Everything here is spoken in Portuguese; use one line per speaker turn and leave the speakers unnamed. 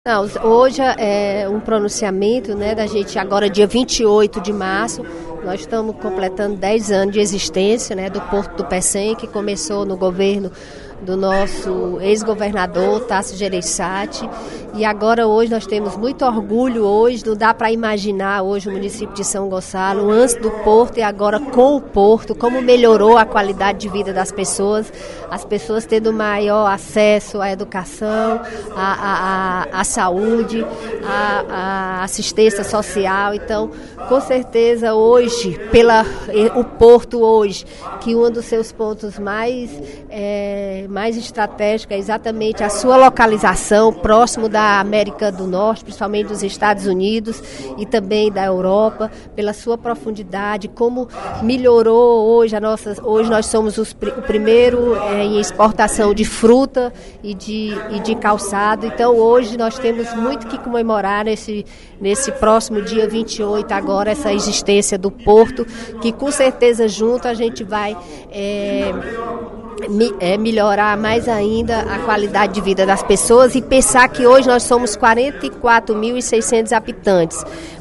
Não, hoje é um pronunciamento, né, da gente agora dia 28 de março, nós estamos completando 10 anos de existência, né, do Porto do Pecém, que começou no governo do nosso ex-governador Tasso Gereissati, e agora hoje nós temos muito orgulho hoje, não dá para imaginar hoje o município de São Gonçalo, antes do Porto e agora com o Porto, como melhorou a qualidade de vida das pessoas, as pessoas tendo maior acesso à educação, à saúde, à assistência social. Então, com certeza hoje, o Porto hoje, que um dos seus pontos mais estratégicos é exatamente a sua localização próximo da América do Norte, principalmente dos Estados Unidos e também da Europa, pela sua profundidade, como melhorou hoje hoje nós somos o primeiro em exportação de fruta e de calçado. Então hoje nós temos muito que comemorar nesse próximo dia 28 agora, essa existência do Porto, que com certeza junto a gente vai melhorar mais ainda a qualidade de vida das pessoas e pensar que hoje nós somos 44.600 habitantes.